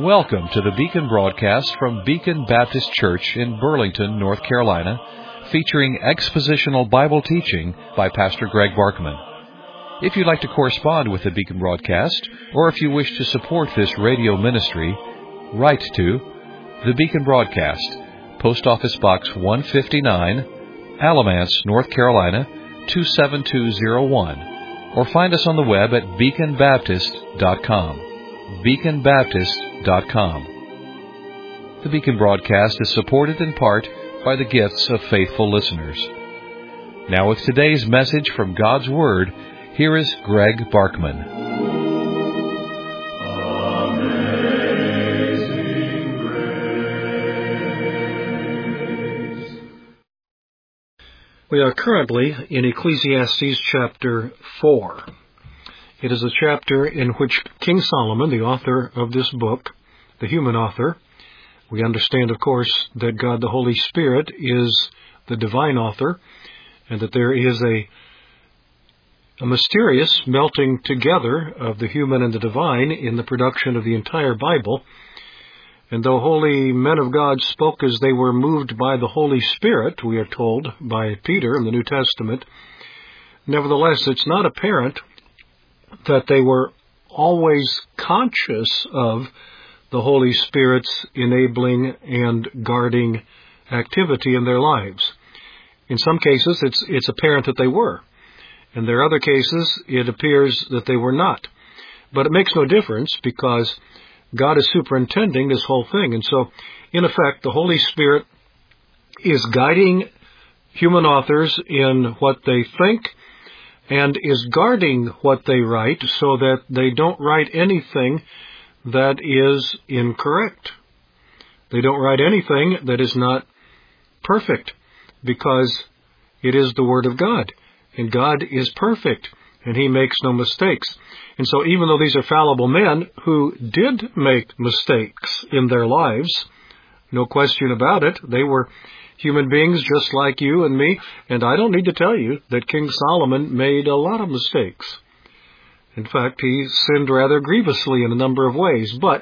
Welcome to the Beacon broadcast from Beacon Baptist Church in Burlington, North Carolina, featuring expositional Bible teaching by Pastor Greg Barkman. If you'd like to correspond with the Beacon broadcast, or if you wish to support this radio ministry, write to the Beacon broadcast, Post Office Box 159, Alamance, North Carolina 27201, or find us on the web at beaconbaptist.com. beaconbaptist.com. The Beacon broadcast is supported in part by the gifts of faithful listeners. Now with today's message from God's Word, here is Greg Barkman. Amazing Grace. We are currently in Ecclesiastes chapter 4. It is a chapter in which King Solomon, the author of this book, the human author, we understand, of course, that God the Holy Spirit is the divine author, and that there is a mysterious melting together of the human and the divine in the production of the entire Bible. And though holy men of God spoke as they were moved by the Holy Spirit, we are told by Peter in the New Testament, nevertheless, it's not apparent that they were always conscious of the Holy Spirit's enabling and guarding activity in their lives. In some cases, it's apparent that they were. In their other cases, it appears that they were not. But it makes no difference because God is superintending this whole thing. And so, in effect, the Holy Spirit is guiding human authors in what they think and is guarding what they write so that they don't write anything that is incorrect. They don't write anything that is not perfect, because it is the Word of God, and God is perfect, and He makes no mistakes. And so even though these are fallible men who did make mistakes in their lives, no question about it, they were human beings just like you and me, and I don't need to tell you that King Solomon made a lot of mistakes. In fact, he sinned rather grievously in a number of ways, but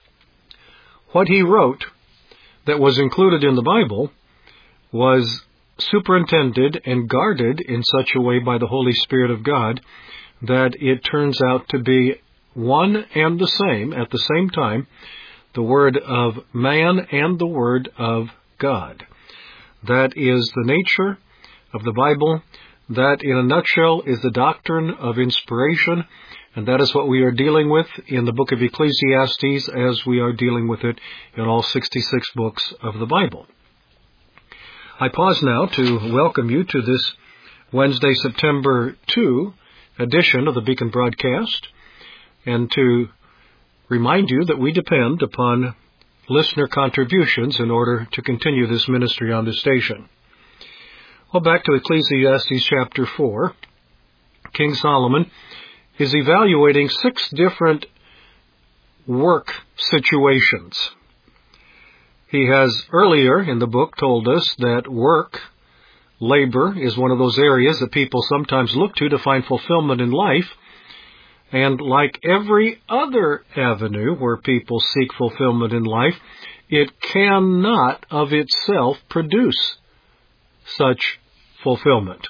what he wrote that was included in the Bible was superintended and guarded in such a way by the Holy Spirit of God that it turns out to be one and the same, at the same time, the Word of man and the Word of God. That is the nature of the Bible. That, in a nutshell, is the doctrine of inspiration, and that is what we are dealing with in the book of Ecclesiastes as we are dealing with it in all 66 books of the Bible. I pause now to welcome you to this Wednesday, September 2 edition of the Beacon broadcast, and to remind you that we depend upon listener contributions in order to continue this ministry on this station. Well, back to Ecclesiastes chapter 4. King Solomon is evaluating 6 different work situations. He has earlier in the book told us that work, labor, is one of those areas that people sometimes look to find fulfillment in life. And like every other avenue where people seek fulfillment in life, it cannot of itself produce such fulfillment.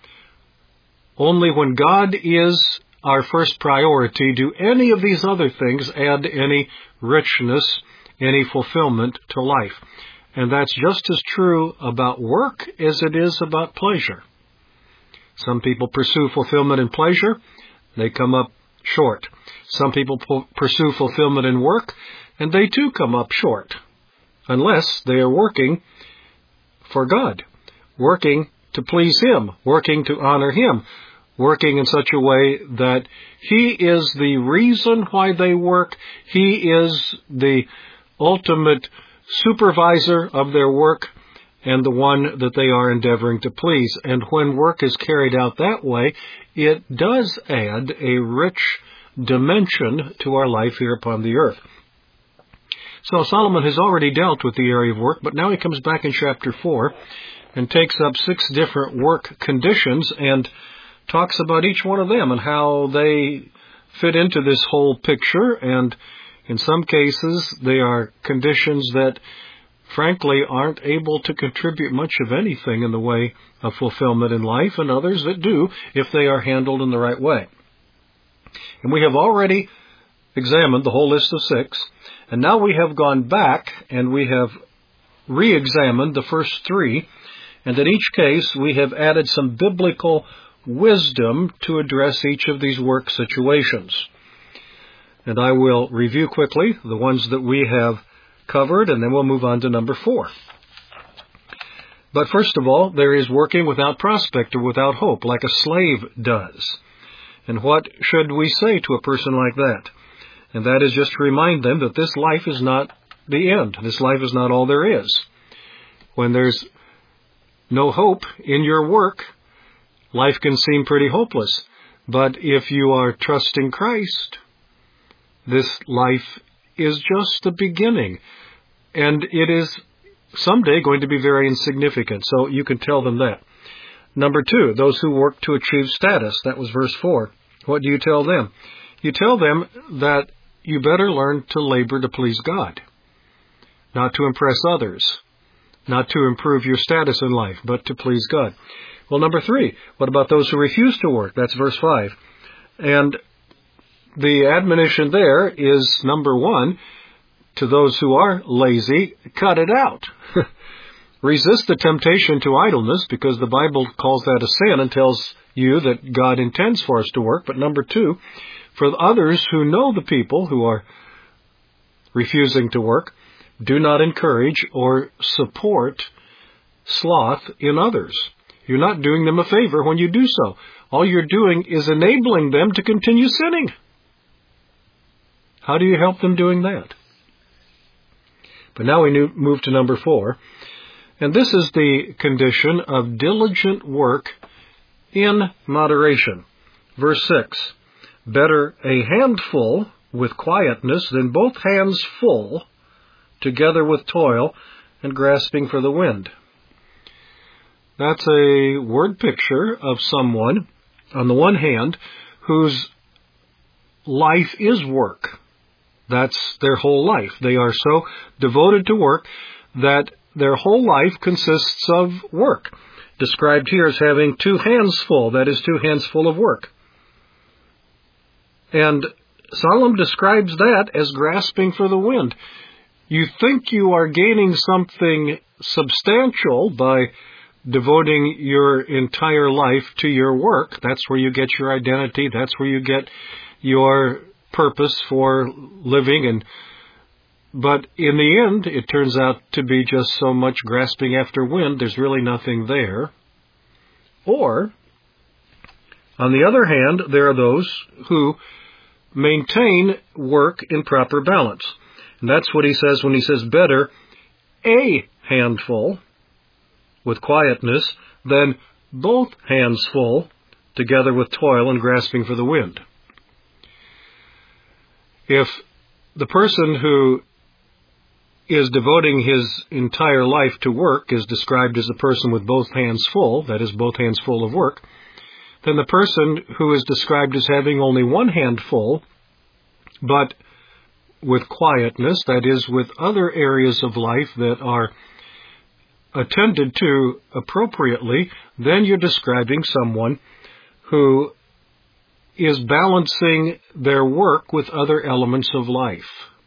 Only when God is our first priority do any of these other things add any richness, any fulfillment to life. And that's just as true about work as it is about pleasure. Some people pursue fulfillment in pleasure, they come up short. Some people pursue fulfillment in work, and they too come up short, unless they are working for God, working to please Him, working to honor Him, working in such a way that He is the reason why they work. He is the ultimate supervisor of their work and the one that they are endeavoring to please. And when work is carried out that way, it does add a rich dimension to our life here upon the earth. So Solomon has already dealt with the area of work, but now he comes back in chapter 4 and takes up 6 different work conditions and talks about each one of them and how they fit into this whole picture, and In some cases, they are conditions that, frankly, aren't able to contribute much of anything in the way of fulfillment in life, and others that do if they are handled in the right way. And we have already examined the whole list of 6, and now we have gone back and we have re-examined the first 3, and in each case we have added some biblical wisdom to address each of these work situations. And I will review quickly the ones that we have covered, and then we'll move on to number 4. But first of all, there is working without prospect or without hope, like a slave does. And what should we say to a person like that? And that is just to remind them that this life is not the end. This life is not all there is. When there's no hope in your work, life can seem pretty hopeless. But if you are trusting Christ, this life is just the beginning. And it is someday going to be very insignificant. So you can tell them that. Number 2, those who work to achieve status. That was verse 4. What do you tell them? You tell them that you better learn to labor to please God, not to impress others, not to improve your status in life, but to please God. Well, number 3, what about those who refuse to work? That's verse 5. And the admonition there is, number 1, to those who are lazy, cut it out. Resist the temptation to idleness, because the Bible calls that a sin and tells you that God intends for us to work. But number 2, for others who know the people who are refusing to work, do not encourage or support sloth in others. You're not doing them a favor when you do so. All you're doing is enabling them to continue sinning. How do you help them doing that? But now we move to number 4. And this is the condition of diligent work in moderation. Verse 6. Better a handful with quietness than both hands full, together with toil and grasping for the wind. That's a word picture of someone, on the one hand, whose life is work. That's their whole life. They are so devoted to work that their whole life consists of work. Described here as having 2 hands full, that is 2 hands full of work. And Solomon describes that as grasping for the wind. You think you are gaining something substantial by devoting your entire life to your work. That's where you get your identity. That's where you get your purpose for living. But in the end, it turns out to be just so much grasping after wind, there's really nothing there. Or, on the other hand, there are those who maintain work in proper balance. And that's what he says when he says better a handful with quietness than both hands full together with toil and grasping for the wind. If the person who is devoting his entire life to work is described as a person with both hands full, that is, both hands full of work, then the person who is described as having only one hand full, but with quietness, that is, with other areas of life that are attended to appropriately, then you're describing someone who is balancing their work with other elements of life.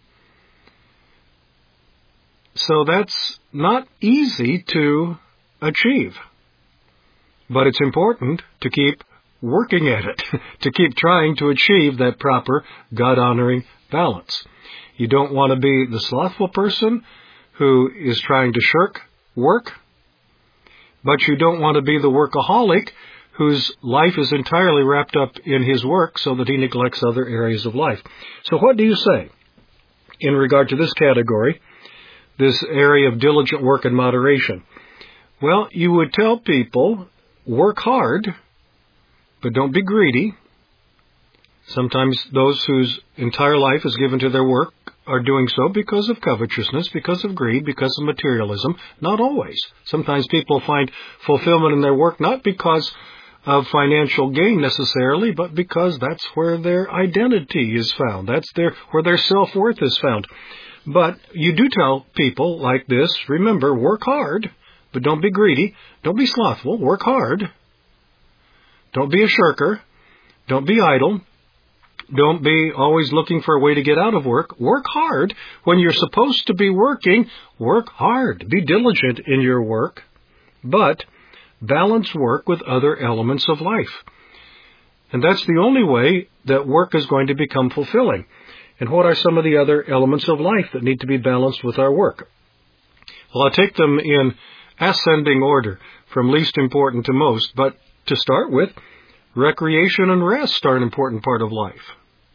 So that's not easy to achieve. But it's important to keep working at it, to keep trying to achieve that proper God-honoring balance. You don't want to be the slothful person who is trying to shirk work, but you don't want to be the workaholic whose life is entirely wrapped up in his work so that he neglects other areas of life. So what do you say in regard to this category, this area of diligent work and moderation? Well, you would tell people, work hard, but don't be greedy. Sometimes those whose entire life is given to their work are doing so because of covetousness, because of greed, because of materialism. Not always. Sometimes people find fulfillment in their work not because of financial gain necessarily, but because that's where their identity is found. That's where their self-worth is found. But you do tell people like this, remember, work hard, but don't be greedy. Don't be slothful. Work hard. Don't be a shirker. Don't be idle. Don't be always looking for a way to get out of work. Work hard. When you're supposed to be working, work hard. Be diligent in your work. But balance work with other elements of life. And that's the only way that work is going to become fulfilling. And what are some of the other elements of life that need to be balanced with our work? Well, I'll take them in ascending order, from least important to most. But to start with, recreation and rest are an important part of life.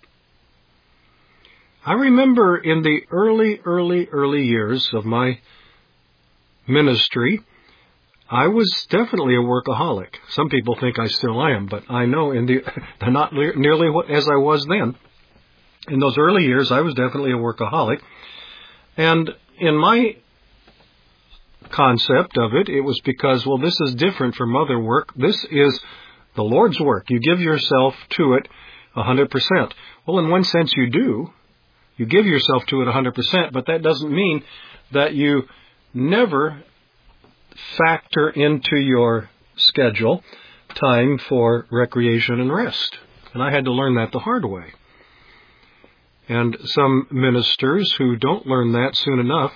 I remember in the early years of my ministry, I was definitely a workaholic. Some people think I still am, but I know not nearly as I was then. In those early years, I was definitely a workaholic. And in my concept of it, it was because, well, this is different from other work. This is the Lord's work. You give yourself to it 100%. Well, in one sense you do. You give yourself to it 100%, but that doesn't mean that you never factor into your schedule time for recreation and rest. And I had to learn that the hard way. And some ministers who don't learn that soon enough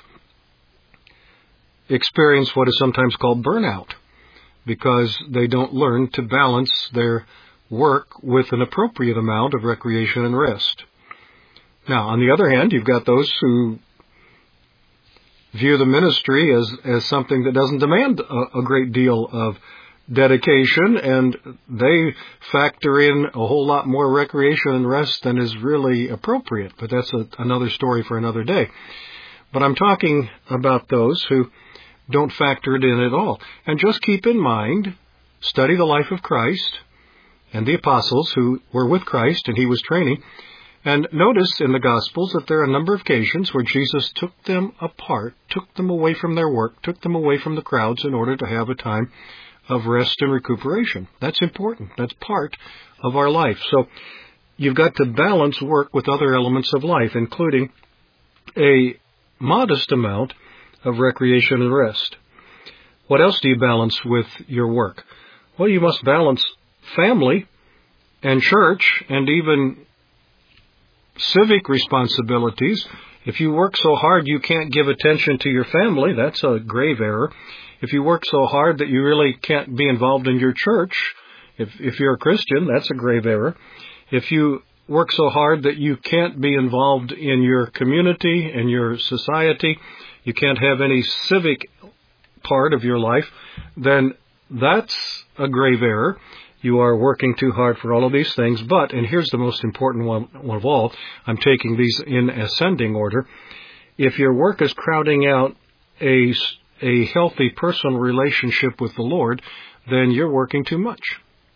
experience what is sometimes called burnout, because they don't learn to balance their work with an appropriate amount of recreation and rest. Now, on the other hand, you've got those who view the ministry as something that doesn't demand a great deal of dedication, and they factor in a whole lot more recreation and rest than is really appropriate. But that's another story for another day. But I'm talking about those who don't factor it in at all. And just keep in mind, study the life of Christ and the apostles who were with Christ and he was training. And notice in the Gospels that there are a number of occasions where Jesus took them apart, took them away from their work, took them away from the crowds in order to have a time of rest and recuperation. That's important. That's part of our life. So you've got to balance work with other elements of life, including a modest amount of recreation and rest. What else do you balance with your work? Well, you must balance family and church and even civic responsibilities. If you work so hard you can't give attention to your family, that's a grave error. If you work so hard that you really can't be involved in your church, if you're a Christian, that's a grave error. If you work so hard that you can't be involved in your community and your society, you can't have any civic part of your life, then that's a grave error. You are working too hard for all of these things. But, and here's the most important one of all, I'm taking these in ascending order. If your work is crowding out a healthy personal relationship with the Lord, then you're working too much.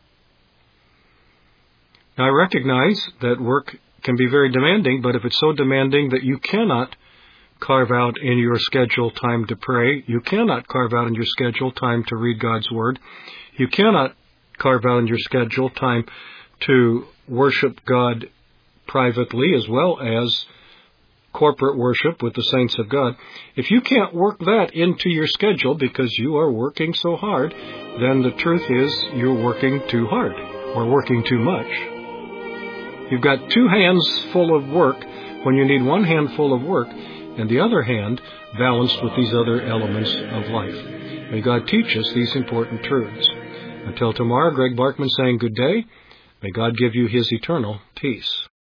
Now, I recognize that work can be very demanding, but if it's so demanding that you cannot carve out in your schedule time to pray, you cannot carve out in your schedule time to read God's Word, you cannot carve out in your schedule time to worship God privately as well as corporate worship with the saints of God. If you can't work that into your schedule because you are working so hard, then the truth is you're working too hard or working too much. You've got two hands full of work when you need one hand full of work and the other hand balanced with these other elements of life. May God teach us these important truths. Until tomorrow, Greg Barkman saying good day. May God give you His eternal peace.